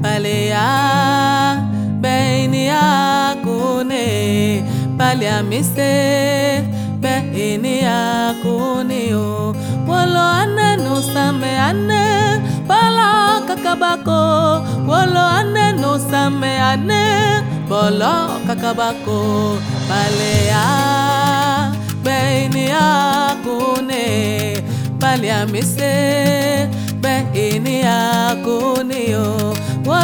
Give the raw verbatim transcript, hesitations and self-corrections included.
Palea Beinia Kune Palia Mise Beinia Kunio Wolo ane no same ane Bala kakabako Wolo ane no same ane Bolo kakabako Palea Beinia Kune Palia Mise Beinia Kunio